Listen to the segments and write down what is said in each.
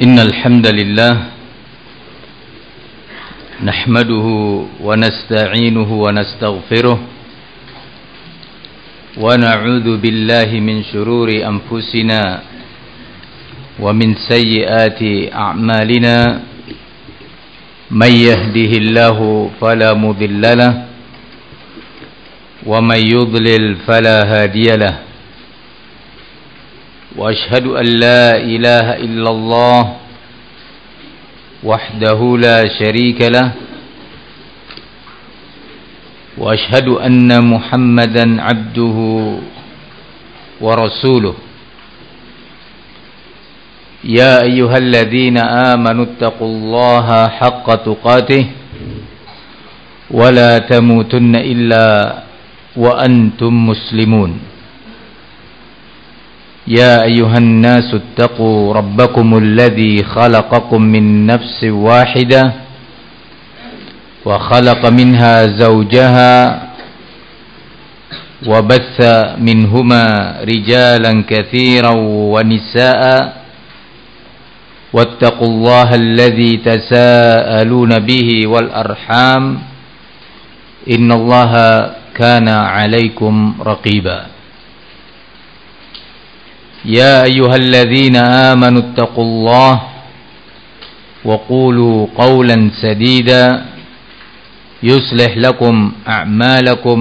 إن الحمد لله نحمده ونستعينه ونستغفره ونعوذ بالله من شرور أنفسنا ومن سيئات أعمالنا من يهده الله فلا مضل له ومن يضلل فلا هادي له وأشهد أن لا إله إلا الله وحده لا شريك له وأشهد أن محمدا عبده ورسوله يا أيها الذين آمنوا اتقوا الله حق تقاته ولا تموتن إلا وأنتم مسلمون يا أيها الناس اتقوا ربكم الذي خلقكم من نفس واحدة وخلق منها زوجها وبث منهما رجالا كثيرا ونساء واتقوا الله الذي تساءلون به والأرحام إن الله كان عليكم رقيبا يا أيها الذين آمنوا اتقوا الله وقولوا قولا سديدا يصلح لكم أعمالكم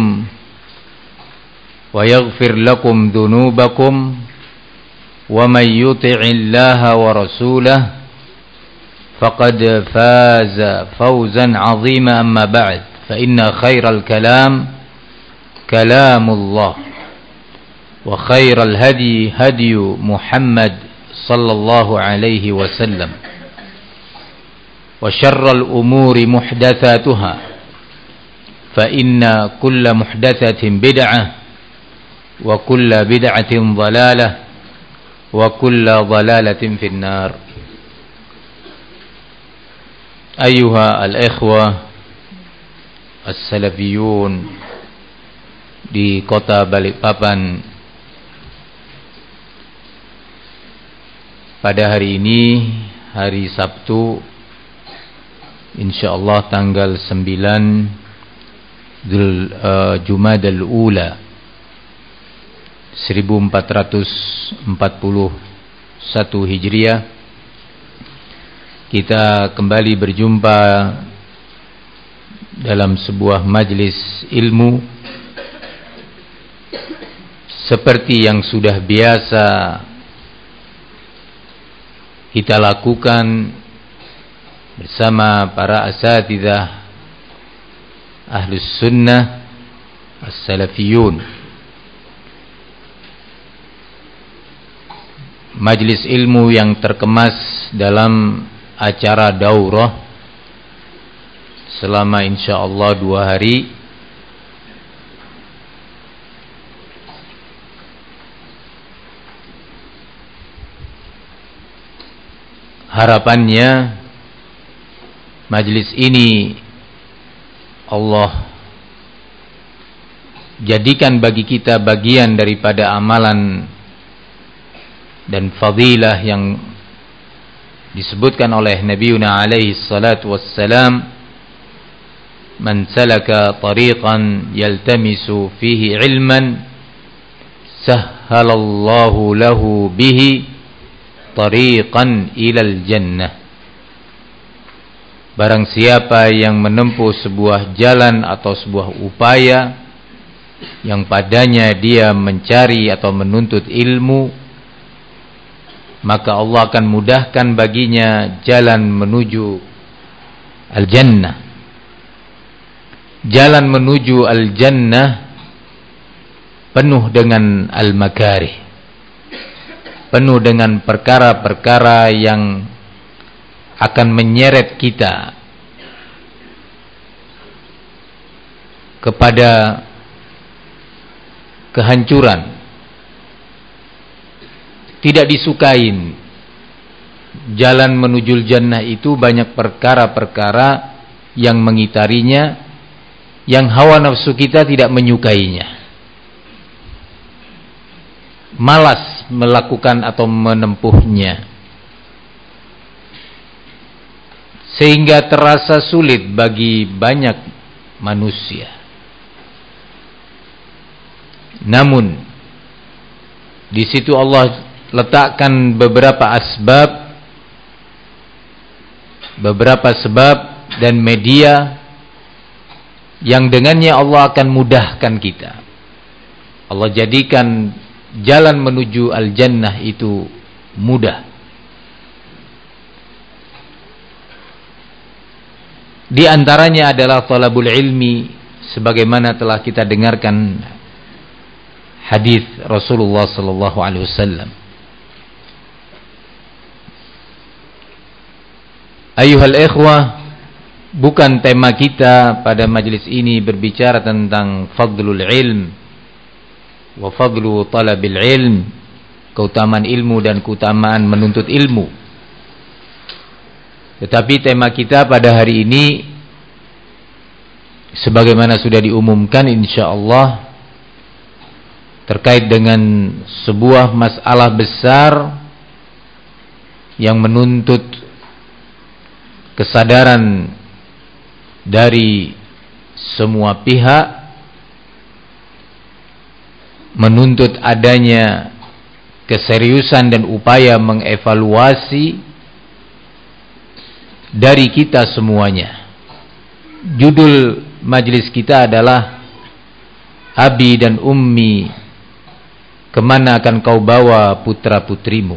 ويغفر لكم ذنوبكم ومن يطع الله ورسوله فقد فاز فوزا عظيما أما بعد فإن خير الكلام كلام الله وخير الهدي هدي محمد صلى الله عليه وسلم وشر الأمور محدثاتها فإن كل محدثة بدعة وكل بدعة ضلالة وكل ضلالة في النار أيها الإخوة السلفيون di kota Balikpapan. Pada hari ini, hari Sabtu, insyaallah tanggal 9 Jumadal Ula 1441 Hijriah, kita kembali berjumpa dalam sebuah majlis ilmu seperti yang sudah biasa kita lakukan bersama para asatidzah Ahlus Sunnah As-Salafiyun. Majlis ilmu yang terkemas dalam acara daurah selama insyaallah 2 hari. Harapannya majlis ini Allah jadikan bagi kita bagian daripada amalan dan fadilah yang disebutkan oleh Nabiuna alaihi salatu wassalam, man salaka tariqan yaltamisu fihi ilman sahhalallahu lahu bihi tariqan ilal jannah. Barang siapa yang menempuh sebuah jalan atau sebuah upaya yang padanya dia mencari atau menuntut ilmu, maka Allah akan mudahkan baginya jalan menuju al-jannah. Jalan menuju al-jannah penuh dengan al-makarih, penuh dengan perkara-perkara yang akan menyeret kita kepada kehancuran. Tidak disukain. Jalan menuju jannah itu banyak perkara-perkara yang mengitarinya, yang hawa nafsu kita tidak menyukainya. Malas melakukan atau menempuhnya. sehingga terasa sulit bagi banyak manusia. Namun di situ Allah letakkan beberapa sebab dan media yang dengannya Allah akan mudahkan kita. Allah jadikan jalan menuju al-jannah itu mudah. Di antaranya adalah talabul ilmi, sebagaimana telah kita dengarkan hadis Rasulullah sallallahu alaihi wasallam. Ayuhal ikhwah, bukan tema kita pada majelis ini berbicara tentang fadlul ilm wa fadlu talabil ilm, keutamaan ilmu dan keutamaan menuntut ilmu. Tetapi tema kita pada hari ini, sebagaimana sudah diumumkan insyaallah, terkait dengan sebuah masalah besar yang menuntut kesadaran dari semua pihak, menuntut adanya keseriusan dan upaya mengevaluasi dari kita semuanya. Judul majelis kita adalah Abi dan Ummi, kemana akan kau bawa putra-putrimu?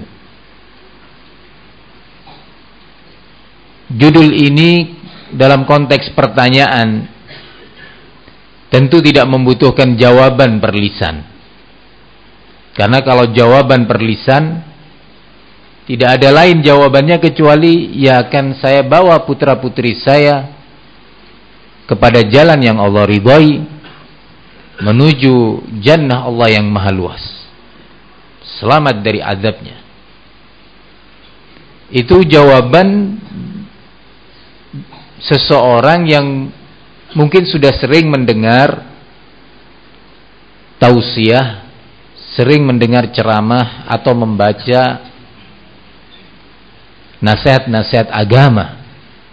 Judul ini dalam konteks pertanyaan tentu tidak membutuhkan jawaban per lisan. Karena kalau jawaban per lisan, tidak ada lain jawabannya kecuali ya akan saya bawa putra-putri saya kepada jalan yang Allah ridhai, menuju jannah Allah yang maha luas, selamat dari azabnya. Itu jawaban seseorang yang mungkin sudah sering mendengar tausiah, sering mendengar ceramah atau membaca nasihat-nasihat agama.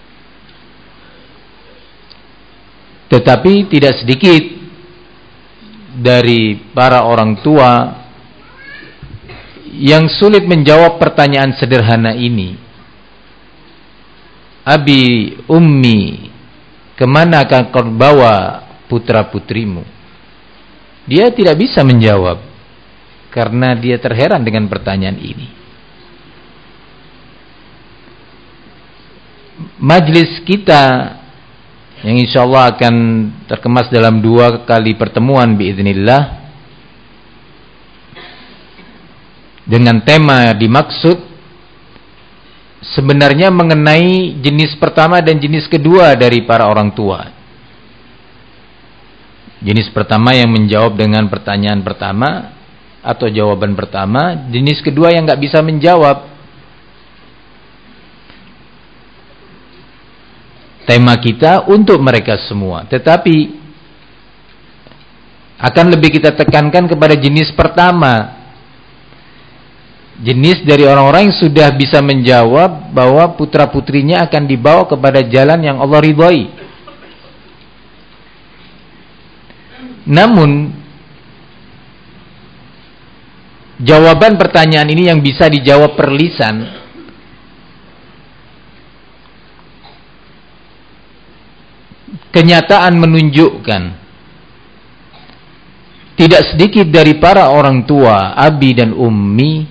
Tetapi tidak sedikit dari para orang tua yang sulit menjawab pertanyaan sederhana ini. Abi, Ummi, kemana akan kau bawa putra-putrimu? Dia tidak bisa menjawab karena dia terheran dengan pertanyaan ini. Majlis kita yang insyaallah akan terkemas dalam 2 kali pertemuan biiznillah, dengan tema dimaksud sebenarnya mengenai jenis pertama dan jenis kedua dari para orang tua. Jenis pertama yang menjawab dengan pertanyaan pertama atau jawaban pertama, jenis kedua yang nggak bisa menjawab. Tema kita untuk mereka semua, tetapi akan lebih kita tekankan kepada jenis pertama, jenis dari orang-orang yang sudah bisa menjawab bahwa putra-putrinya akan dibawa kepada jalan yang Allah ridhai. Namun jawaban pertanyaan ini yang bisa dijawab per lisan, kenyataan menunjukkan tidak sedikit dari para orang tua, abi dan ummi,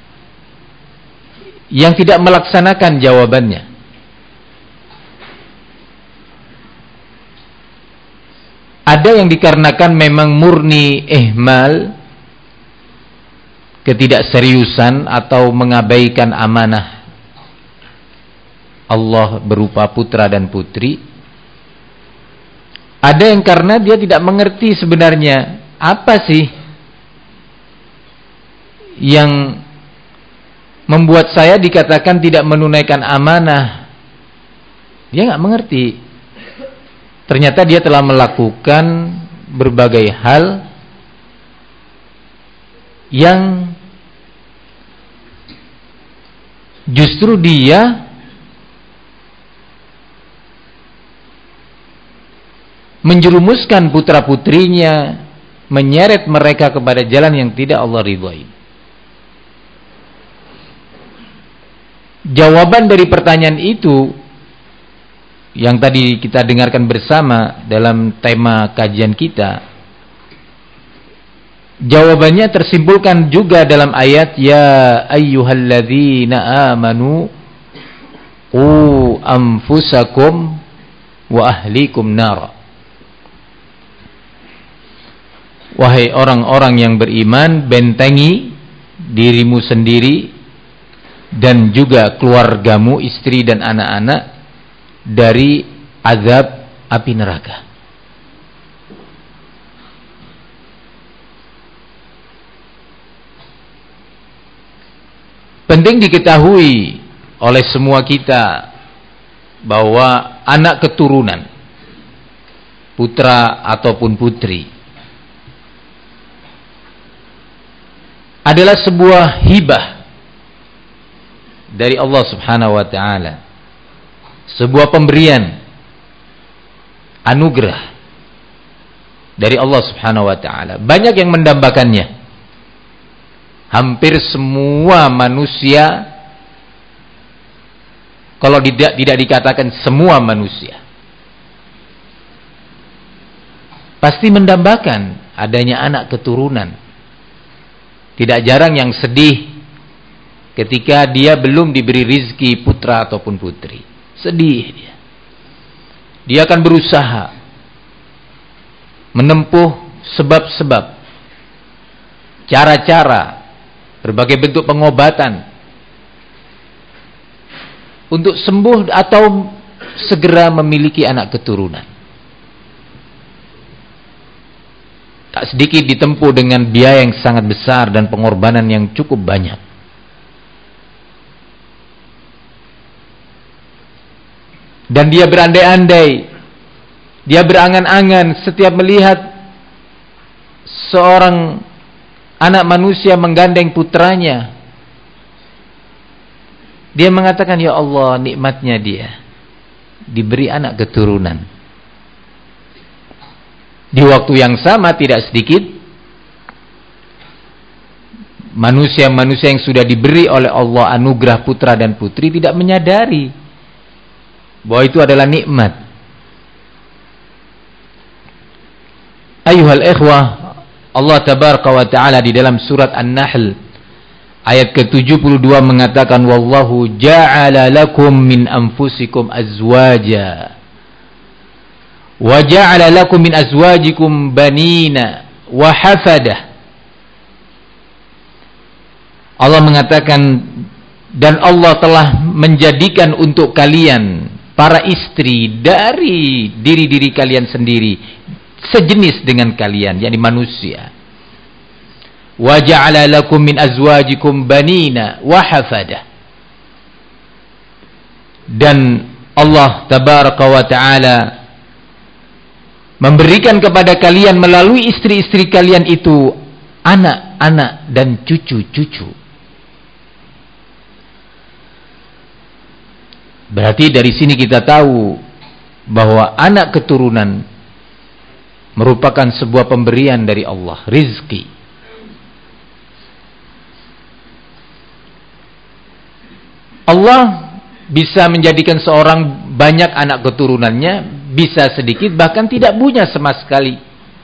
yang tidak melaksanakan jawabannya. Ada yang dikarenakan memang murni ihmal, ketidakseriusan atau mengabaikan amanah Allah berupa putra dan putri. Ada yang karena dia tidak mengerti sebenarnya apa sih yang membuat saya dikatakan tidak menunaikan amanah. Dia nggak mengerti. Ternyata dia telah melakukan berbagai hal yang justru dia menjerumuskan putra-putrinya, menyeret mereka kepada jalan yang tidak Allah ridhai. Jawaban dari pertanyaan itu yang tadi kita dengarkan bersama dalam tema kajian kita, jawabannya tersimpulkan juga dalam ayat ya ayyuhalladzina amanu qu anfusakum wa ahlikum nar. Wahai orang-orang yang beriman, bentengi dirimu sendiri dan juga keluargamu, istri dan anak-anak dari azab api neraka. Penting diketahui oleh semua kita bahwa anak keturunan, putra ataupun putri, adalah sebuah hibah dari Allah Subhanahu wa taala. Sebuah pemberian, anugerah dari Allah Subhanahu wa taala. Banyak yang mendambakannya. Hampir semua manusia, kalau tidak dikatakan semua manusia, pasti mendambakan adanya anak keturunan. Tidak jarang yang sedih ketika dia belum diberi rizki putra ataupun putri. Sedih dia. Dia akan berusaha menempuh sebab-sebab, cara-cara, berbagai bentuk pengobatan untuk sembuh atau segera memiliki anak keturunan. Tak sedikit ditempuh dengan biaya yang sangat besar dan pengorbanan yang cukup banyak. Dan dia berandai-andai, dia berangan-angan setiap melihat seorang anak manusia menggandeng putranya. Dia mengatakan, ya Allah, nikmatnya dia diberi anak keturunan. Di waktu yang sama tidak sedikit manusia-manusia yang sudah diberi oleh Allah anugerah putra dan putri tidak menyadari bahwa itu adalah nikmat. Ayuhal ikhwah, Allah tabaraka wa ta'ala di dalam surat An-Nahl ayat ke-72 mengatakan, wallahu ja'ala lakum min anfusikum azwaja wa ja'ala lakum min azwajikum banina wa hafadah. Allah mengatakan, dan Allah telah menjadikan untuk kalian para istri dari diri-diri kalian sendiri, sejenis dengan kalian, yakni manusia. Wa ja'ala lakum min azwajikum banina wa hafadah. Dan Allah tabaraka wa ta'ala memberikan kepada kalian melalui istri-istri kalian itu anak-anak dan cucu-cucu. Berarti dari sini kita tahu bahwa anak keturunan merupakan sebuah pemberian dari Allah, rizki. Allah bisa menjadikan seorang banyak anak keturunannya, bisa sedikit, bahkan tidak punya sama sekali.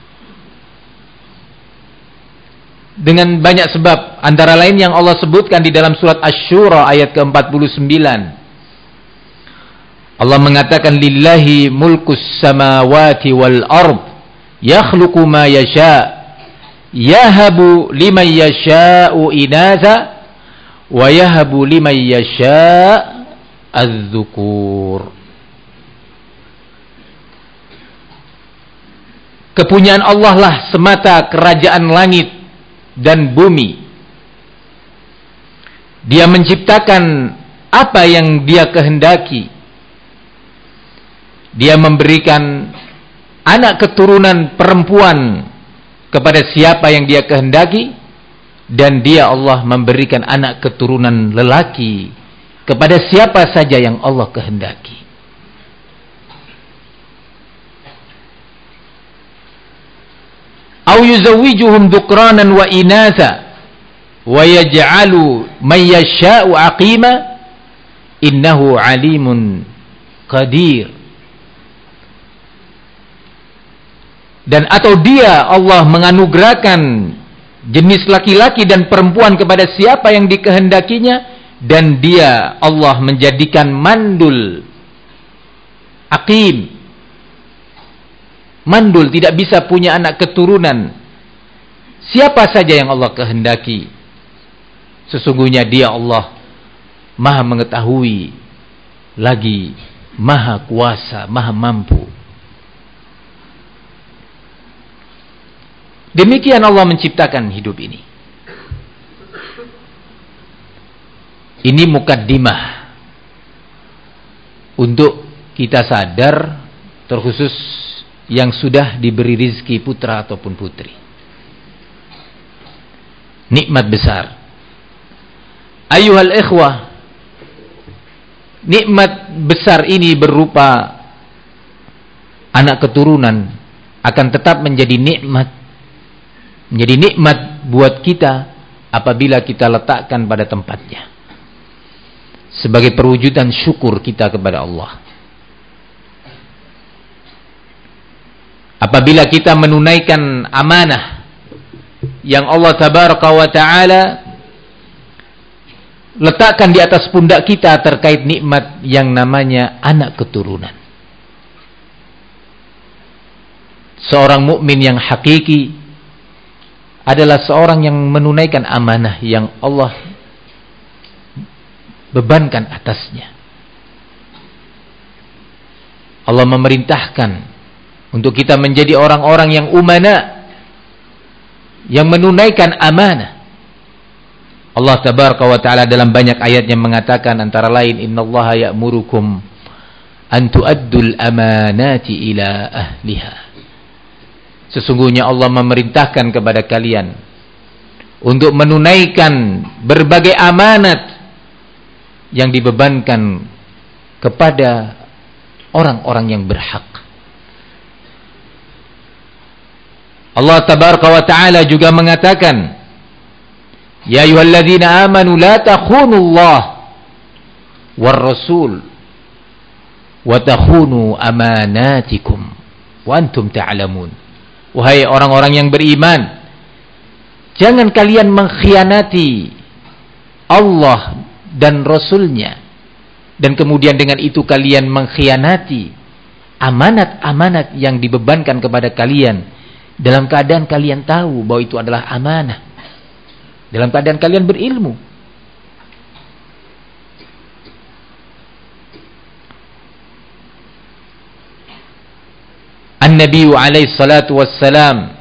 Dengan banyak sebab, antara lain yang Allah sebutkan di dalam surat Asy-Syura ayat ke-49. Allah mengatakan, lillahi mulkus samawati wal ard yakhluqu ma yasha yahabu liman yasha'u inatha wa yahabu liman yasha' az-zukur. Kepunyaan Allah lah semata kerajaan langit dan bumi. Dia menciptakan apa yang dia kehendaki. Dia memberikan anak keturunan perempuan kepada siapa yang dia kehendaki, dan dia Allah memberikan anak keturunan lelaki kepada siapa saja yang Allah kehendaki. Au yuzawwijuhum dhukranan wa inatha wa yaj'alu man yasha'u aqima innahu alimun qadir. Dan atau dia Allah menganugerahkan jenis laki-laki dan perempuan kepada siapa yang dikehendakinya, dan dia Allah menjadikan mandul aqim, mandul, tidak bisa punya anak keturunan siapa saja yang Allah kehendaki. Sesungguhnya dia Allah Maha mengetahui lagi Maha kuasa, Maha mampu. Demikian Allah menciptakan hidup ini. Ini mukaddimah untuk kita sadar, terkhusus yang sudah diberi rizki putra ataupun putri. Nikmat besar. Ayuhal ikhwah, nikmat besar ini berupa anak keturunan akan tetap menjadi nikmat buat kita apabila kita letakkan pada tempatnya sebagai perwujudan syukur kita kepada Allah. Apabila kita menunaikan amanah yang Allah tabaraka wa ta'ala letakkan di atas pundak kita terkait nikmat yang namanya anak keturunan. Seorang mukmin yang hakiki adalah seorang yang menunaikan amanah yang Allah bebankan atasnya. Allah memerintahkan untuk kita menjadi orang-orang yang umana, yang menunaikan amanah. Allah tabaraka wa ta'ala dalam banyak ayatnya mengatakan antara lain, innallaha ya'murukum an tu'addul amanati ila ahliha. Sesungguhnya Allah memerintahkan kepada kalian untuk menunaikan berbagai amanat yang dibebankan kepada orang-orang yang berhak. Allah tabaraka wa ta'ala juga mengatakan, ya ayyuhalladzina amanu la takhunullah war rasul wa takhunu amanatikum wa antum ta'lamun. Wahai orang-orang yang beriman, jangan kalian mengkhianati Allah dan Rasulnya, dan kemudian dengan itu kalian mengkhianati amanat-amanat yang dibebankan kepada kalian dalam keadaan kalian tahu bahwa itu adalah amanah, dalam keadaan kalian berilmu. An-Nabi alaihi salatu wassalam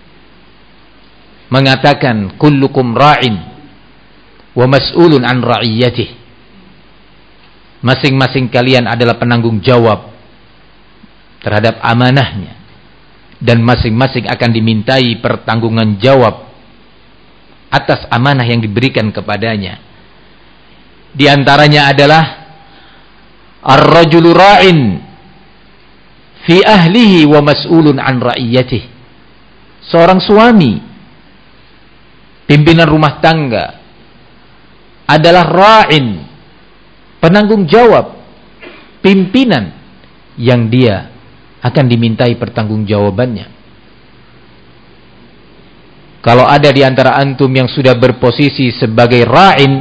mengatakan, kullukum ra'in wa mas'ulun an ra'iyatih. Masing-masing kalian adalah penanggung jawab terhadap amanahnya, dan masing-masing akan dimintai pertanggungan jawab atas amanah yang diberikan kepadanya. Di antaranya adalah ar-rajulu ra'in fi ahlihi wa mas'ulun an ra'iyatih. Seorang suami, pimpinan rumah tangga, adalah ra'in, penanggung jawab, pimpinan yang dia akan dimintai pertanggungjawabannya. Kalau ada di antara antum yang sudah berposisi sebagai ra'in,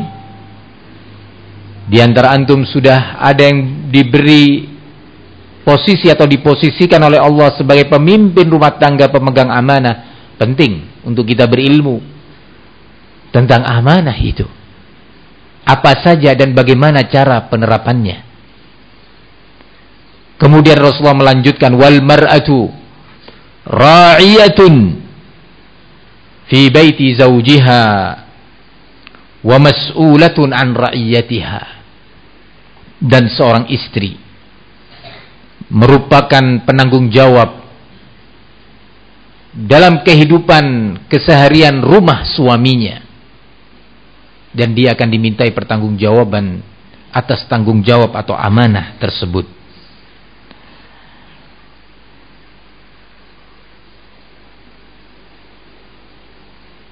di antara antum sudah ada yang diberi posisi atau diposisikan oleh Allah sebagai pemimpin rumah tangga, pemegang amanah, penting untuk kita berilmu tentang amanah itu. Apa saja dan bagaimana cara penerapannya. Kemudian Rasulullah melanjutkan, wal mar'atu ra'iyatun fi baiti zawjiha wa mas'ulatun an ra'iyatiha. Dan seorang istri merupakan penanggung jawab dalam kehidupan keseharian rumah suaminya, dan dia akan dimintai pertanggungjawaban atas tanggung jawab atau amanah tersebut.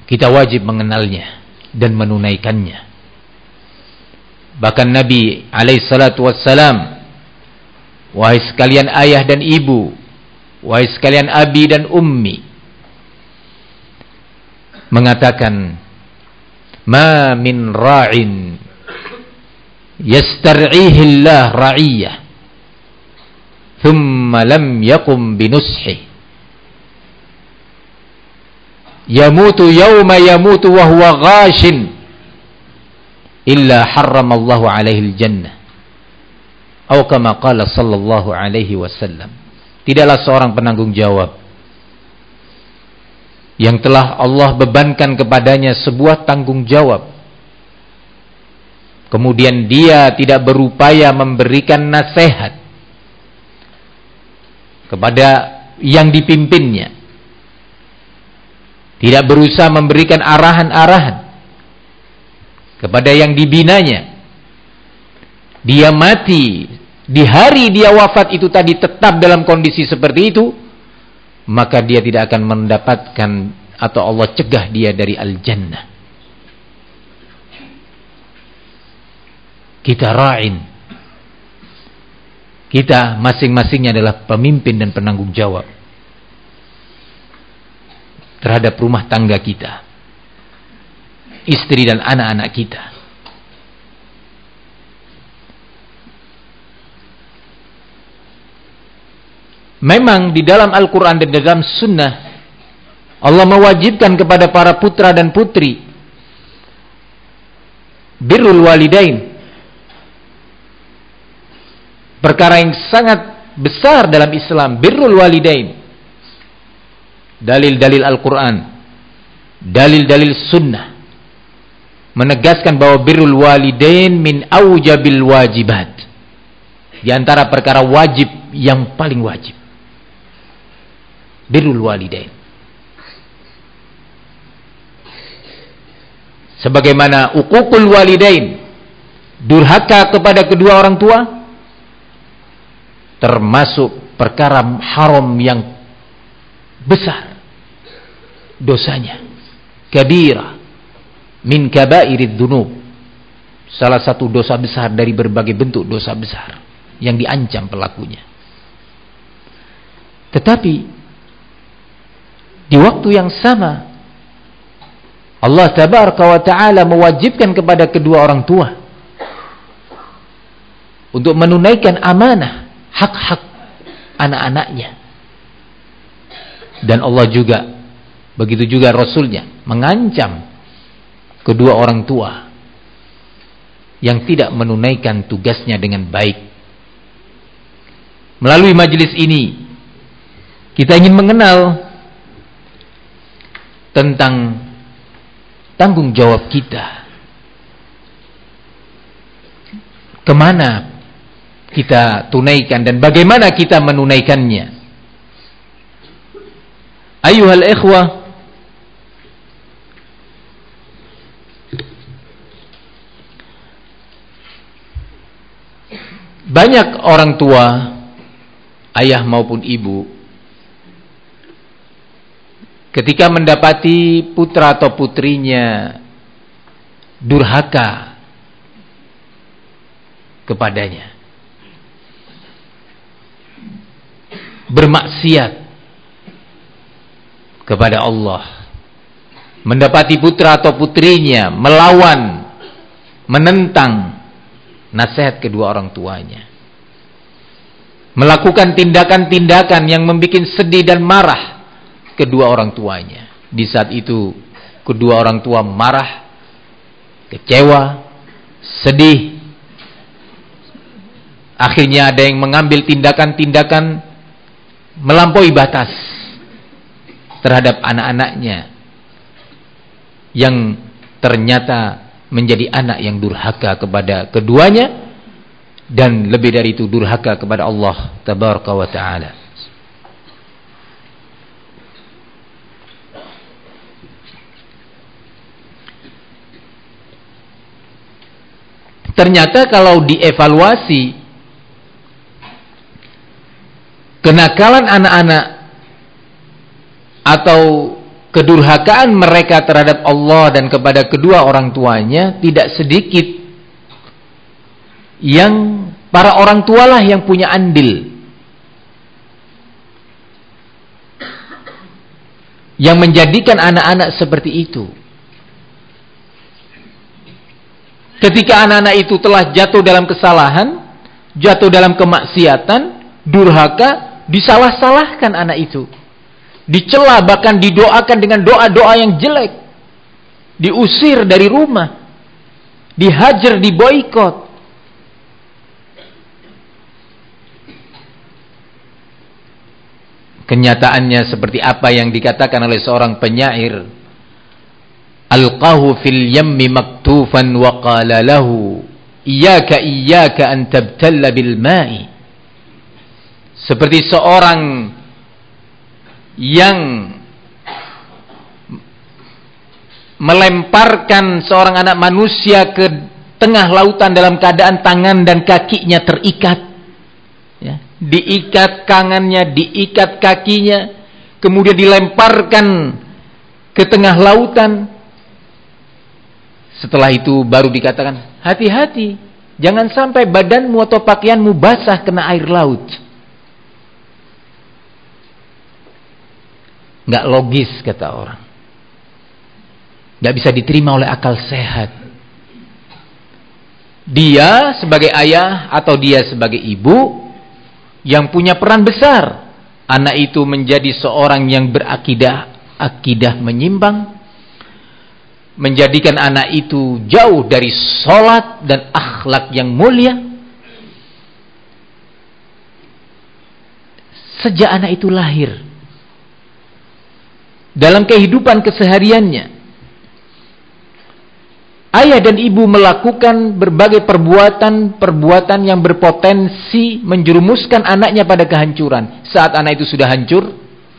kita wajib mengenalnya dan menunaikannya. Bahkan Nabi alaihissalatu wassalam, wahai sekalian ayah dan ibu, wahai sekalian abi dan ummi, mengatakan, ma min ra'in yastar'ihi Allah ra'iyah thumma lam yaqum binushi yamutu yawma yamutu wa huwa ghashin illa harramallahu alaihi al-jannah atau kama qala sallallahu alaihi wasallam. Tidaklah seorang penanggung jawab yang telah Allah bebankan kepadanya sebuah tanggung jawab, kemudian dia tidak berupaya memberikan nasihat kepada yang dipimpinnya, tidak berusaha memberikan arahan-arahan kepada yang dibinanya, dia mati di hari dia wafat itu tadi tetap dalam kondisi seperti itu, maka dia tidak akan mendapatkan atau Allah cegah dia dari al-jannah. Kita ra'in, kita masing-masingnya adalah pemimpin dan penanggung jawab terhadap rumah tangga kita, istri dan anak-anak kita. Memang di dalam Al-Quran dan dalam Sunnah Allah mewajibkan kepada para putra dan putri birrul walidain, perkara yang sangat besar dalam Islam. Birrul walidain, dalil-dalil Al-Quran, dalil-dalil Sunnah menegaskan bahwa birrul walidain min aujabil wajibat, di antara perkara wajib yang paling wajib, birrul walidain. Sebagaimana uququl walidain, durhaka kepada kedua orang tua, termasuk perkara haram yang besar dosanya, kabira min kabairid dzunub, salah satu dosa besar dari berbagai bentuk dosa besar yang diancam pelakunya. Tetapi di waktu yang sama Allah tabaraka wa ta'ala mewajibkan kepada kedua orang tua untuk menunaikan amanah, hak-hak anak-anaknya. Dan Allah juga, begitu juga Rasulnya, mengancam kedua orang tua yang tidak menunaikan tugasnya dengan baik. Melalui majelis ini kita ingin mengenal tentang tanggung jawab kita, kemana kita tunaikan dan bagaimana kita menunaikannya. Ayuhal ikhwah, banyak orang tua, ayah maupun ibu, ketika mendapati putra atau putrinya durhaka kepadanya, bermaksiat kepada Allah, mendapati putra atau putrinya melawan, menentang nasihat kedua orang tuanya, melakukan tindakan-tindakan yang membuat sedih dan marah kedua orang tuanya. Di saat itu kedua orang tua marah, kecewa, sedih. Akhirnya ada yang mengambil tindakan-tindakan melampaui batas terhadap anak-anaknya yang ternyata menjadi anak yang durhaka kepada keduanya, dan lebih dari itu durhaka kepada Allah tabaraka wa ta'ala. Ternyata kalau dievaluasi kenakalan anak-anak atau kedurhakaan mereka terhadap Allah dan kepada kedua orang tuanya, tidak sedikit yang para orang tualah yang punya andil, yang menjadikan anak-anak seperti itu. Ketika anak-anak itu telah jatuh dalam kesalahan, jatuh dalam kemaksiatan, durhaka, disalah-salahkan anak itu, dicela, bahkan didoakan dengan doa-doa yang jelek, diusir dari rumah, dihajar, diboikot. Kenyataannya seperti apa yang dikatakan oleh seorang penyair, alqahu fil yammi maktufan wa qala lahu iyyaka iyyaka an tabtalla bil ma'i. Seperti seorang yang melemparkan seorang anak manusia ke tengah lautan dalam keadaan tangan dan kakinya terikat, ya, diikat tangannya, diikat kakinya, kemudian dilemparkan ke tengah lautan. Setelah itu baru dikatakan, hati-hati, jangan sampai badanmu atau pakaianmu basah kena air laut. Nggak logis, kata orang. Nggak bisa diterima oleh akal sehat. Dia sebagai ayah atau dia sebagai ibu yang punya peran besar, anak itu menjadi seorang yang berakidah, akidah menyimpang, menjadikan anak itu jauh dari sholat dan akhlak yang mulia. Sejak anak itu lahir, dalam kehidupan kesehariannya, ayah dan ibu melakukan berbagai perbuatan yang berpotensi menjerumuskan anaknya pada kehancuran. Saat anak itu sudah hancur,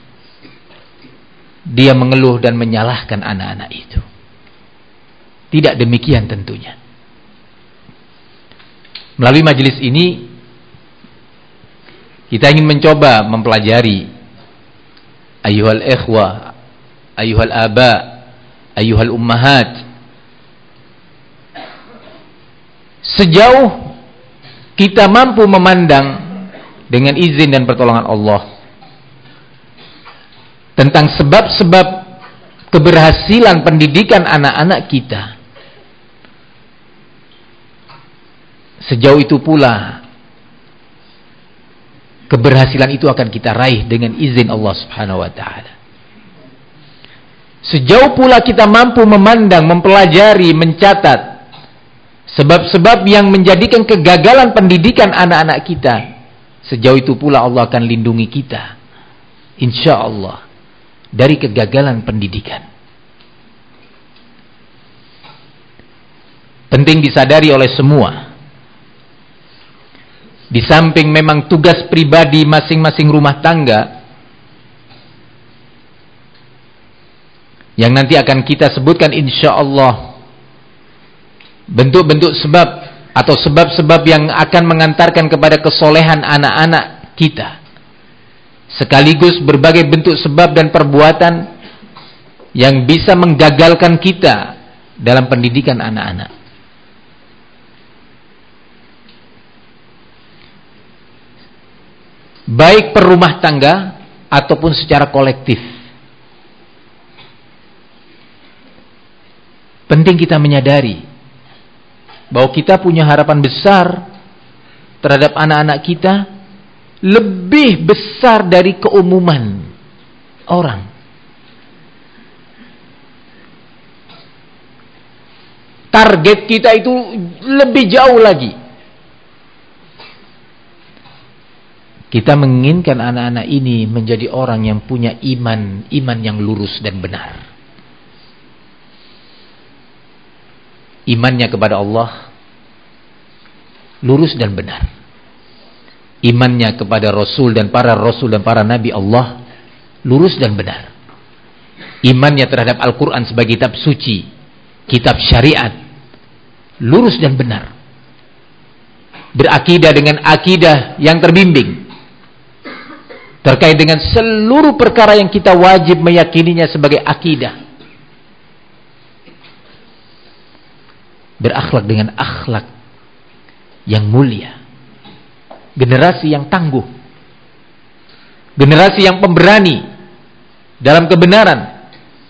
dia mengeluh dan menyalahkan anak-anak itu. Tidak demikian tentunya. Melalui majelis ini, kita ingin mencoba mempelajari, ayyuhal ikhwah, ayyuhal aba, ayyuhal ummahat, sejauh kita mampu memandang dengan izin dan pertolongan Allah tentang sebab-sebab keberhasilan pendidikan anak-anak kita, sejauh itu pula keberhasilan itu akan kita raih dengan izin Allah Subhanahu wa ta'ala. Sejauh pula kita mampu memandang, mempelajari, mencatat sebab-sebab yang menjadikan kegagalan pendidikan anak-anak kita, sejauh itu pula Allah akan lindungi kita, insya Allah, dari kegagalan pendidikan. Penting disadari oleh semua, di samping memang tugas pribadi masing-masing rumah tangga yang nanti akan kita sebutkan insya Allah, bentuk-bentuk sebab atau sebab-sebab yang akan mengantarkan kepada kesolehan anak-anak kita, sekaligus berbagai bentuk sebab dan perbuatan yang bisa menggagalkan kita dalam pendidikan anak-anak. Baik per rumah tangga ataupun secara kolektif. Penting kita menyadari bahwa kita punya harapan besar terhadap anak-anak kita, lebih besar dari keumuman orang. Target kita itu lebih jauh lagi. Kita menginginkan anak-anak ini menjadi orang yang punya iman yang lurus dan benar. Imannya kepada Allah lurus dan benar. Imannya kepada Rasul dan para Nabi Allah lurus dan benar. Imannya terhadap Al-Quran sebagai kitab suci, kitab syariat, lurus dan benar. Berakidah dengan akidah yang terbimbing terkait dengan seluruh perkara yang kita wajib meyakininya sebagai akidah. Berakhlak dengan akhlak yang mulia. Generasi yang tangguh. Generasi yang pemberani dalam kebenaran.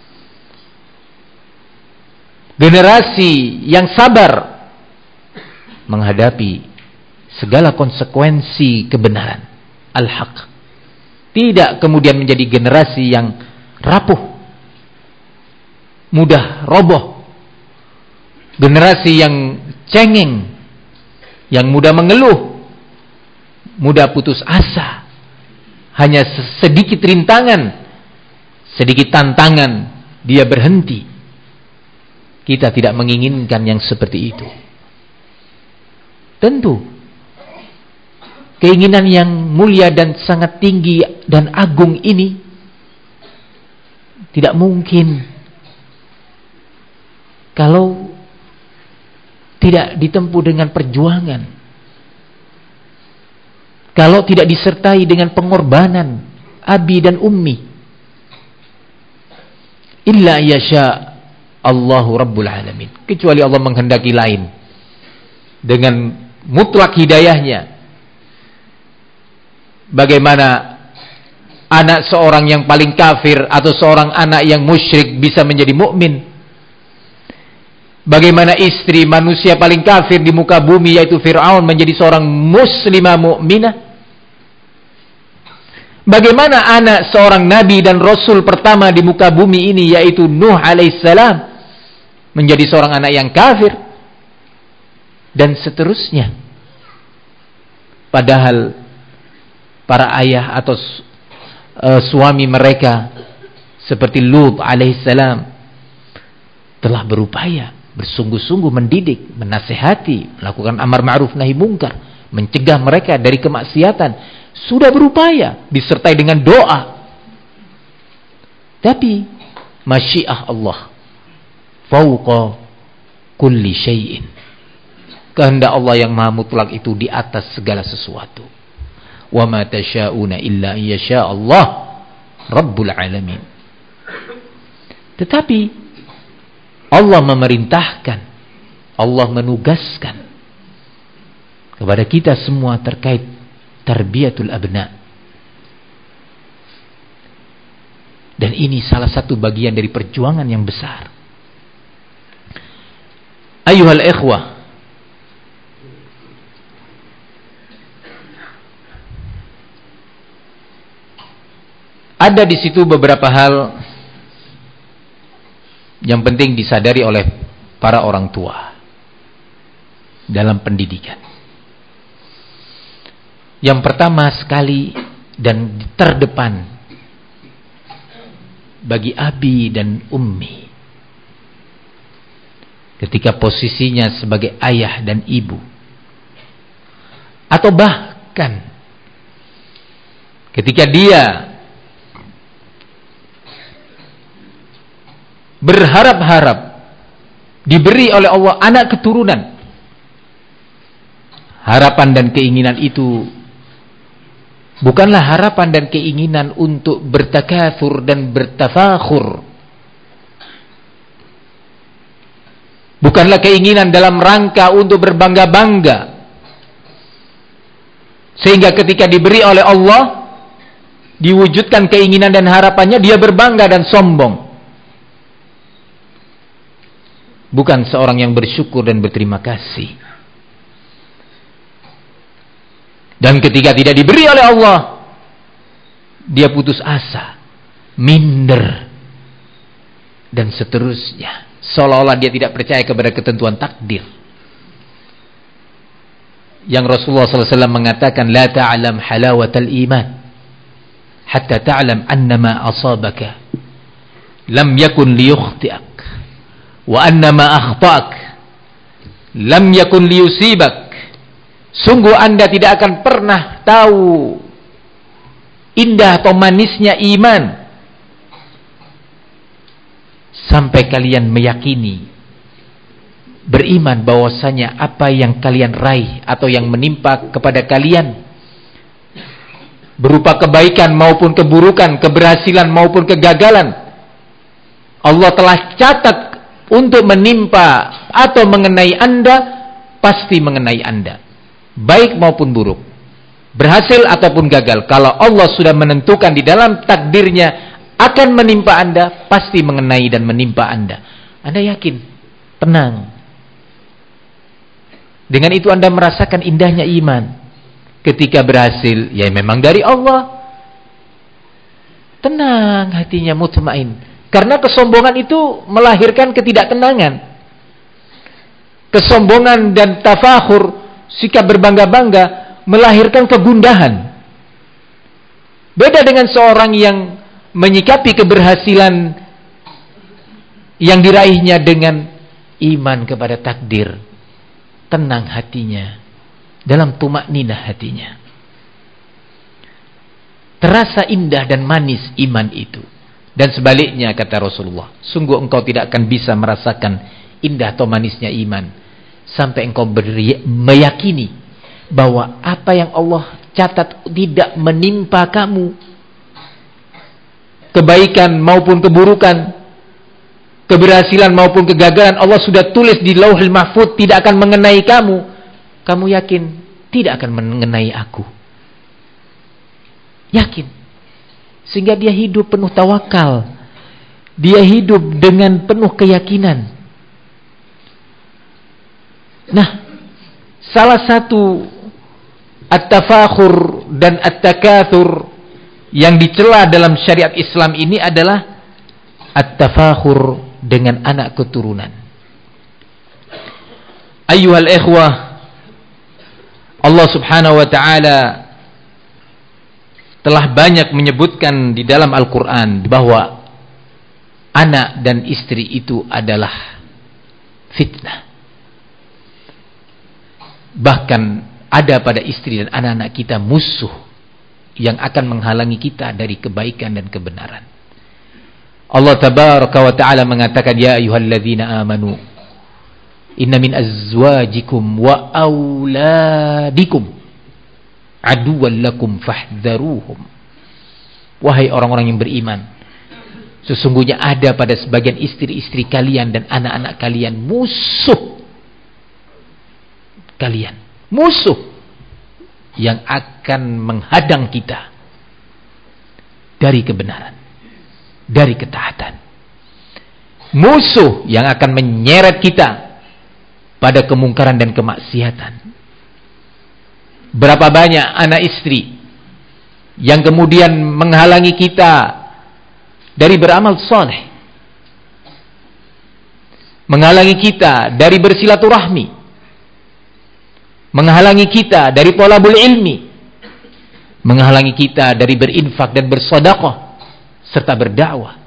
Generasi yang sabar menghadapi segala konsekuensi kebenaran. Al-haq. Tidak kemudian menjadi generasi yang rapuh, mudah roboh. Generasi yang cengeng, yang mudah mengeluh, mudah putus asa. Hanya sedikit rintangan, sedikit tantangan, dia berhenti. Kita tidak menginginkan yang seperti itu. Tentu keinginan yang mulia dan sangat tinggi dan agung ini tidak mungkin kalau tidak ditempuh dengan perjuangan, kalau tidak disertai dengan pengorbanan abi dan ummi. Illa yasha Allahu Rabbul Alamin, kecuali Allah menghendaki lain dengan mutlak hidayahnya. Bagaimana anak seorang yang paling kafir atau seorang anak yang musyrik bisa menjadi mukmin? Bagaimana istri manusia paling kafir di muka bumi yaitu Fir'aun menjadi seorang muslimah mukminah? Bagaimana anak seorang nabi dan rasul pertama di muka bumi ini yaitu Nuh alaihissalam menjadi seorang anak yang kafir? Dan seterusnya. Padahal para ayah atau suami mereka seperti Lut alaihissalam telah berupaya bersungguh-sungguh mendidik, menasihati, melakukan amar ma'ruf nahi mungkar, mencegah mereka dari kemaksiatan. Sudah berupaya disertai dengan doa. Tapi masyiah Allah fauqa kulli syai'in. Kehendak Allah yang maha mutlak itu di atas segala sesuatu. Wa ma tasyauna illa yasha Allah Rabbul Alamin. Tetapi Allah memerintahkan, Allah menugaskan kepada kita semua terkait tarbiyatul abna. Dan ini salah satu bagian dari perjuangan yang besar. Ayuhal ikhwah, ada di situ beberapa hal yang penting disadari oleh para orang tua dalam pendidikan. Yang pertama sekali dan terdepan bagi abi dan ummi ketika posisinya sebagai ayah dan ibu, atau bahkan ketika dia berharap-harap diberi oleh Allah anak keturunan, harapan dan keinginan itu bukanlah harapan dan keinginan untuk bertakatsur dan bertafakhur. Bukanlah keinginan dalam rangka untuk berbangga-bangga, sehingga ketika diberi oleh Allah diwujudkan keinginan dan harapannya dia berbangga dan sombong. Bukan seorang yang bersyukur dan berterima kasih. Dan ketika tidak diberi oleh Allah, dia putus asa, minder, dan seterusnya. Seolah-olah dia tidak percaya kepada ketentuan takdir. Yang Rasulullah SAW mengatakan, La ta'alam halawatal iman hatta ta'alam annama asabaka lam yakun liyukhti'ak wa annama akhta'ak lam yakun liyusibak. Sungguh Anda tidak akan pernah tahu indah atau manisnya iman sampai kalian meyakini, beriman bahwasanya apa yang kalian raih atau yang menimpa kepada kalian berupa kebaikan maupun keburukan, keberhasilan maupun kegagalan, Allah telah catat untuk menimpa atau mengenai Anda, pasti mengenai Anda, baik maupun buruk, berhasil ataupun gagal. Kalau Allah sudah menentukan di dalam takdirnya akan menimpa Anda, pasti mengenai dan menimpa Anda. Anda yakin, tenang. Dengan itu Anda merasakan indahnya iman. Ketika berhasil, ya memang dari Allah. Tenang hatinya, mutmain. Karena kesombongan itu melahirkan ketidaktenangan. Kesombongan dan tafakhur, sikap berbangga-bangga, melahirkan kegundahan. Beda dengan seorang yang menyikapi keberhasilan yang diraihnya dengan iman kepada takdir. Tenang hatinya, dalam tumakninah hatinya. Terasa indah dan manis iman itu. Dan sebaliknya kata Rasulullah, sungguh engkau tidak akan bisa merasakan indah atau manisnya iman sampai engkau meyakini bahwa apa yang Allah catat tidak menimpa kamu, kebaikan maupun keburukan, keberhasilan maupun kegagalan, Allah sudah tulis di Lauhul Mahfuz tidak akan mengenai kamu. Kamu yakin tidak akan mengenai aku? Yakin. Sehingga dia hidup penuh tawakal. Dia hidup dengan penuh keyakinan. Nah, salah satu at-tafakhur dan at-takatsur yang dicela dalam syariat Islam ini adalah at-tafakhur dengan anak keturunan. Ayyuhal ikhwah, Allah Subhanahu wa taala telah banyak menyebutkan di dalam Al-Qur'an bahwa anak dan istri itu adalah fitnah. Bahkan ada pada istri dan anak-anak kita musuh yang akan menghalangi kita dari kebaikan dan kebenaran. Allah tabaraka wa ta'ala mengatakan, ya ayyuhalladzina amanu inna min azwajikum wa auladikum aduwwan lakum fahdharuhum. Wahai orang-orang yang beriman, sesungguhnya ada pada sebagian istri-istri kalian dan anak-anak kalian musuh kalian, musuh yang akan menghadang kita dari kebenaran, dari ketaatan. Musuh yang akan menyeret kita pada kemungkaran dan kemaksiatan. Berapa banyak anak istri yang kemudian menghalangi kita dari beramal soleh, menghalangi kita dari bersilaturahmi, menghalangi kita dari thalabul ilmi, menghalangi kita dari berinfak dan bersedekah serta berdakwah.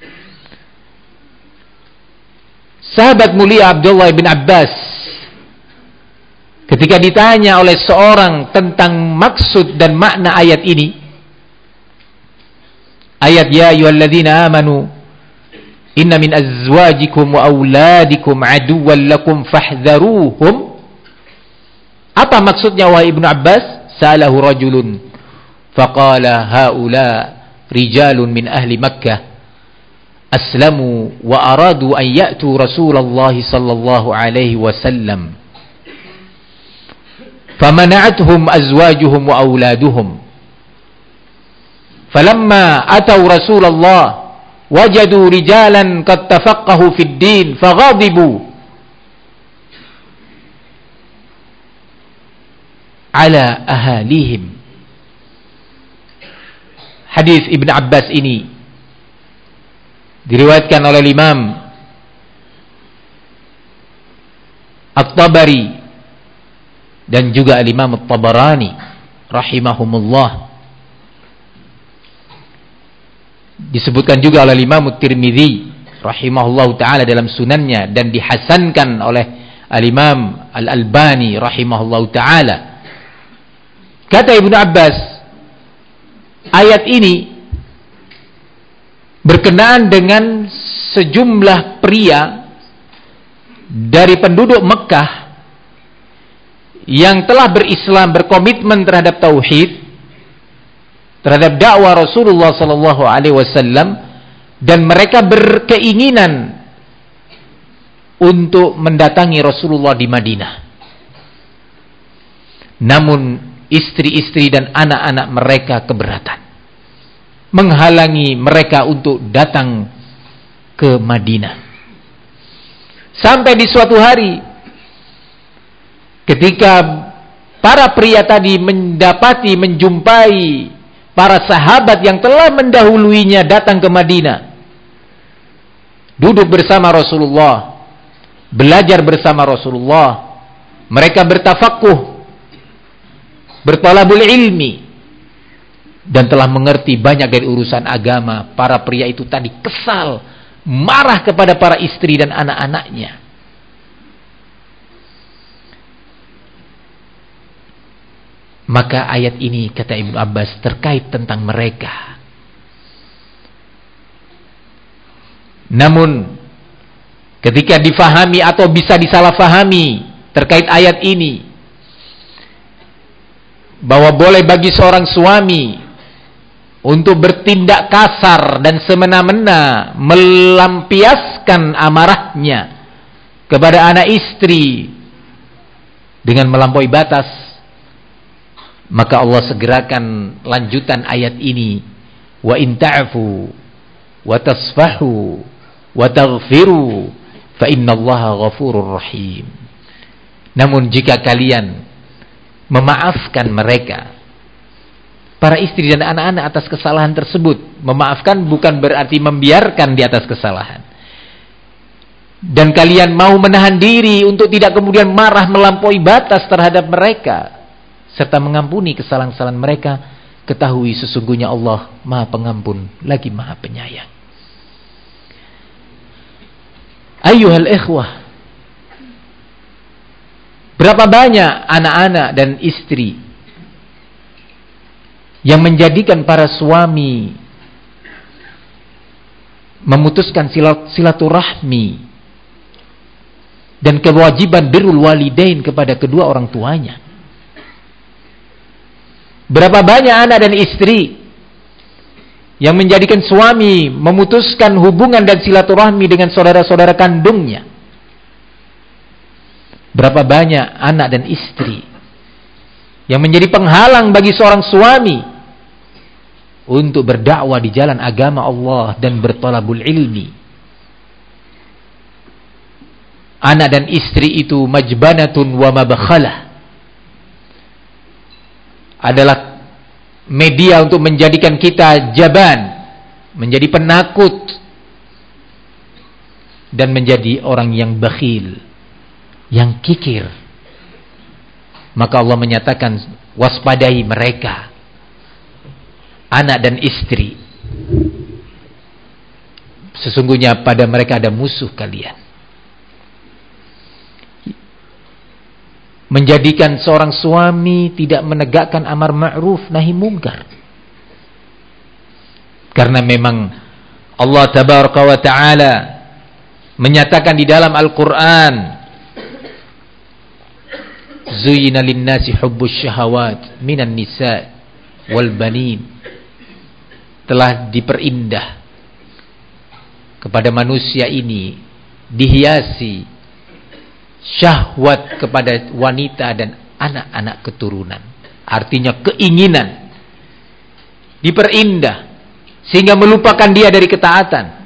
Sahabat mulia Abdullah bin Abbas ketika ditanya oleh seorang tentang maksud dan makna ayat ini, ayat ya ayyuhalladzina amanu inna min azwajikum wa auladikum aduwwan lakum fahdharuhum, apa maksudnya wahai Ibnu Abbas? Salahu rajulun faqala haula rijalun min ahli Makkah aslamu wa aradu an ya'tu Rasulullah sallallahu alaihi wasallam famana'atuhum azwajuhum wa auladuhum falamma ataw Rasulullah wajadu rijalan qad tafaqahu fid din faghadibu ala ahalihim. Hadis Ibn Abbas ini diriwayatkan oleh Imam At-Tabari dan juga Imam At-Tabarani rahimahumullah. Disebutkan juga oleh Imam At-Tirmidzi rahimahullah taala dalam sunannya dan dihasankan oleh Al-Imam Al-Albani rahimahullah taala. Kata Ibnu Abbas, ayat ini berkenaan dengan sejumlah pria dari penduduk Mekah yang telah berislam, berkomitmen terhadap tauhid, terhadap dakwah Rasulullah sallallahu alaihi wasallam, dan mereka berkeinginan untuk mendatangi Rasulullah di Madinah. Namun istri-istri dan anak-anak mereka keberatan, menghalangi mereka untuk datang ke Madinah. Sampai di suatu hari ketika para pria tadi menjumpai para sahabat yang telah mendahuluinya datang ke Madinah, duduk bersama Rasulullah, belajar bersama Rasulullah, mereka bertafakuh, bertalabul ilmi, dan telah mengerti banyak dari urusan agama. Para pria itu tadi kesal, marah kepada para istri dan anak-anaknya. Maka ayat ini, kata Ibnu Abbas, terkait tentang mereka. Namun ketika difahami atau bisa disalahfahami terkait ayat ini, bahwa boleh bagi seorang suami untuk bertindak kasar dan semena-mena, melampiaskan amarahnya kepada anak istri dengan melampaui batas, maka Allah segerakan lanjutan ayat ini, wa in ta'fu wa tasfahu wa taghfiru fa innallaha ghafurur rahim. Namun jika kalian memaafkan mereka, para istri dan anak-anak, atas kesalahan tersebut, memaafkan bukan berarti membiarkan di atas kesalahan, dan kalian mau menahan diri untuk tidak kemudian marah melampaui batas terhadap mereka, serta mengampuni kesalahan-kesalahan mereka, ketahui sesungguhnya Allah Maha Pengampun lagi Maha Penyayang. Ayyuhal ikhwah, berapa banyak anak-anak dan istri yang menjadikan para suami memutuskan silaturahmi dan kewajiban birrul walidain kepada kedua orang tuanya. Berapa banyak anak dan istri yang menjadikan suami memutuskan hubungan dan silaturahmi dengan saudara-saudara kandungnya. Berapa banyak anak dan istri yang menjadi penghalang bagi seorang suami untuk berdakwah di jalan agama Allah dan bertalabul ilmi. Anak dan istri itu majbanatun wa mabakhalah, adalah media untuk menjadikan kita jaban, menjadi penakut, dan menjadi orang yang bakhil, yang kikir. Maka Allah menyatakan, waspadai mereka, anak dan istri, sesungguhnya pada mereka ada musuh kalian. Menjadikan seorang suami tidak menegakkan amar ma'ruf nahi mungkar, karena memang Allah tabaraka wa ta'ala menyatakan di dalam Al-Quran, zuyyina linnasi hubbus syahawat minan nisa wal banin, telah diperindah kepada manusia ini, dihiasi syahwat kepada wanita dan anak-anak keturunan. Artinya keinginan diperindah sehingga melupakan dia dari ketaatan,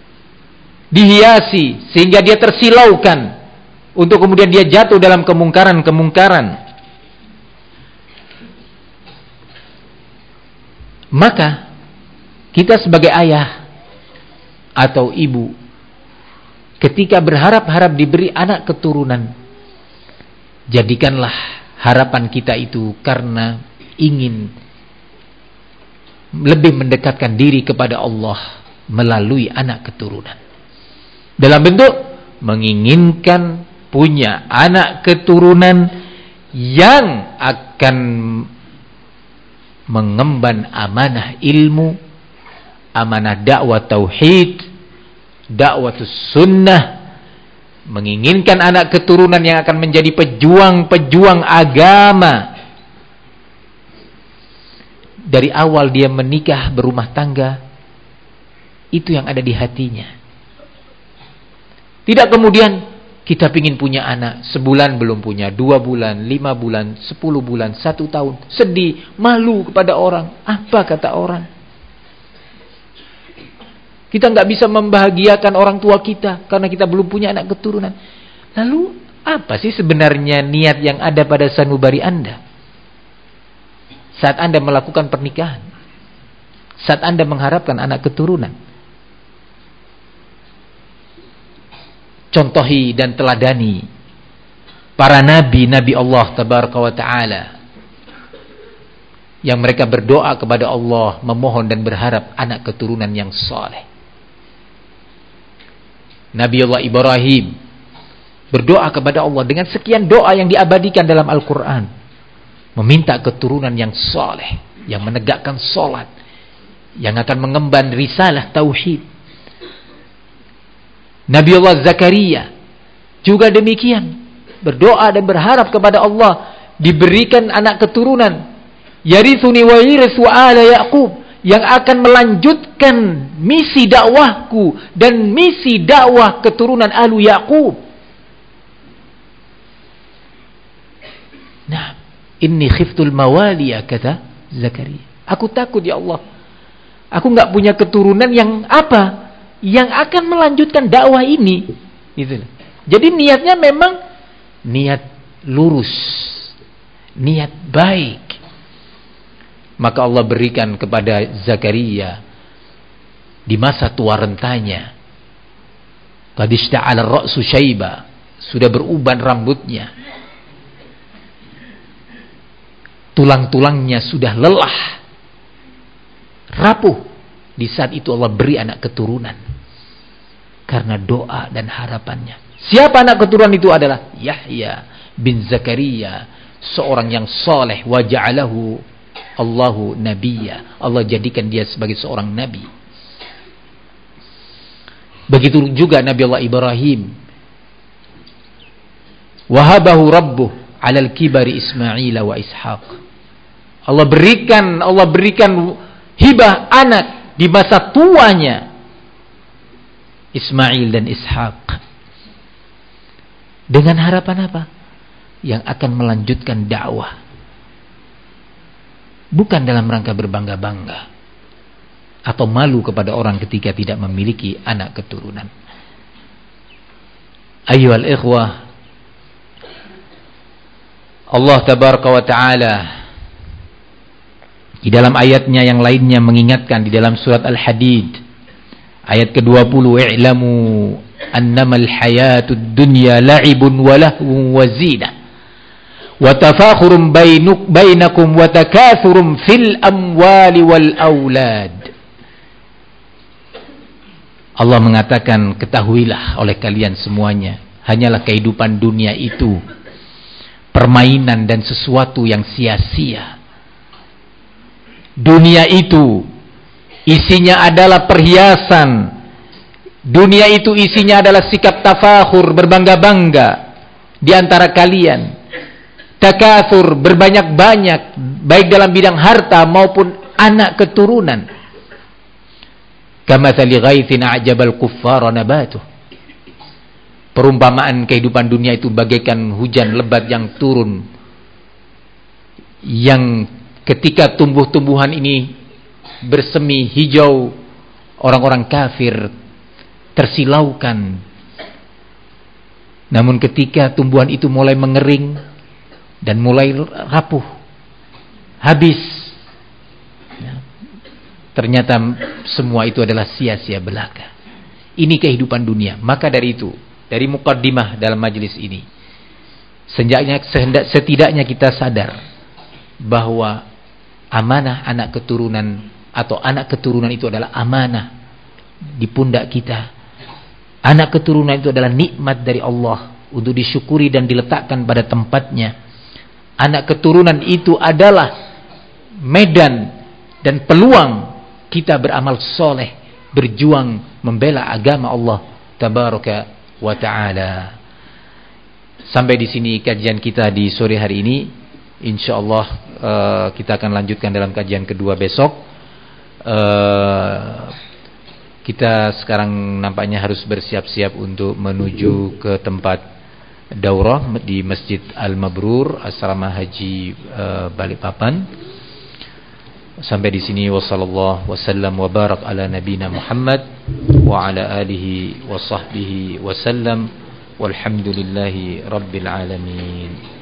dihiasi sehingga dia tersilaukan untuk kemudian dia jatuh dalam kemungkaran-kemungkaran. Maka kita sebagai ayah atau ibu, ketika berharap-harap diberi anak keturunan, jadikanlah harapan kita itu karena ingin lebih mendekatkan diri kepada Allah melalui anak keturunan, dalam bentuk menginginkan punya anak keturunan yang akan mengemban amanah ilmu, amanah dakwah tauhid, dakwah sunnah, menginginkan anak keturunan yang akan menjadi pejuang-pejuang agama, dari awal dia menikah, berumah tangga, itu yang ada di hatinya. Tidak kemudian kita ingin punya anak, sebulan belum punya, 2 bulan, 5 bulan, 10 bulan, 1 tahun, sedih, malu kepada orang. Apa kata orang? Kita nggak bisa membahagiakan orang tua kita karena kita belum punya anak keturunan. Lalu apa sih sebenarnya niat yang ada pada sanubari Anda saat Anda melakukan pernikahan, saat Anda mengharapkan anak keturunan? Contohi dan teladani para nabi-nabi Allah tabaraka wa ta'ala yang mereka berdoa kepada Allah, memohon dan berharap anak keturunan yang saleh. Nabi Allah Ibrahim berdoa kepada Allah dengan sekian doa yang diabadikan dalam Al-Quran, meminta keturunan yang saleh, yang menegakkan salat, yang akan mengemban risalah tauhid. Nabi Allah Zakaria juga demikian, berdoa dan berharap kepada Allah diberikan anak keturunan, yarithuni wa yarithu ala Yaqub, yang akan melanjutkan misi dakwahku dan misi dakwah keturunan alu Yaqub. Nah, inni khiftul mawaliya, kata Zakaria, aku takut ya Allah, aku nggak punya keturunan yang apa, yang akan melanjutkan dakwah ini, gitu. Jadi niatnya memang niat lurus, niat baik. Maka Allah berikan kepada Zakaria di masa tua rentanya, qad ishta'ala ar-ra'su syaiba, sudah beruban rambutnya, tulang-tulangnya sudah lelah, rapuh. Di saat itu Allah beri anak keturunan karena doa dan harapannya. Siapa anak keturunan itu? Adalah Yahya bin Zakaria, seorang yang saleh, wa ja'alahu Allahu nabiyya, Allah jadikan dia sebagai seorang nabi. Begitu juga Nabi Allah Ibrahim, wahabahu rabbuh 'alal kibari Ismail wa Ishaq, Allah berikan hibah anak di masa tuanya Ismail dan Ishak, dengan harapan apa? Yang akan melanjutkan dakwah, bukan dalam rangka berbangga-bangga atau malu kepada orang ketika tidak memiliki anak keturunan. Ayyuhal ikhwah, Allah tabaraka wa ta'ala di dalam ayatnya yang lainnya mengingatkan di dalam surat Al-Hadid ayat ke-20, i'lamu annamal hayatud dunya la'ibun wa lahwun wa zinah wa tafakhurum bainakum wa takathurum fil amwali wal aulad. Allah mengatakan, ketahuilah oleh kalian semuanya, hanyalah kehidupan dunia itu permainan dan sesuatu yang sia-sia. Dunia itu isinya adalah perhiasan. Dunia itu isinya adalah sikap tafakhur, berbangga-bangga di antara kalian. Takatsur, berbanyak-banyak, baik dalam bidang harta maupun anak keturunan. Kamatsali ghaithin a'jabal kuffara nabatuh. Perumpamaan kehidupan dunia itu bagaikan hujan lebat yang turun, yang ketika tumbuh-tumbuhan ini bersemi hijau, orang-orang kafir tersilaukan. Namun ketika tumbuhan itu mulai mengering dan mulai rapuh, habis, ternyata semua itu adalah sia-sia belaka. Ini kehidupan dunia. Maka dari itu, dari muqaddimah dalam majelis ini, setidaknya kita sadar bahwa amanah anak keturunan atau anak keturunan itu adalah amanah di pundak kita. Anak keturunan itu adalah nikmat dari Allah untuk disyukuri dan diletakkan pada tempatnya. Anak keturunan itu adalah medan dan peluang kita beramal soleh, berjuang membela agama Allah tabaraka wa ta'ala. Sampai di sini kajian kita di sore hari ini. Insyaallah kita akan lanjutkan dalam kajian kedua besok. Kita sekarang nampaknya harus bersiap-siap untuk menuju ke tempat daurah di Masjid Al-Mabrur Asrama Haji Balikpapan. Sampai di sini wasallallahu wasallam wa barak ala nabina Muhammad wa ala alihi wa sahbihi wasallam walhamdulillahi rabbil alamin.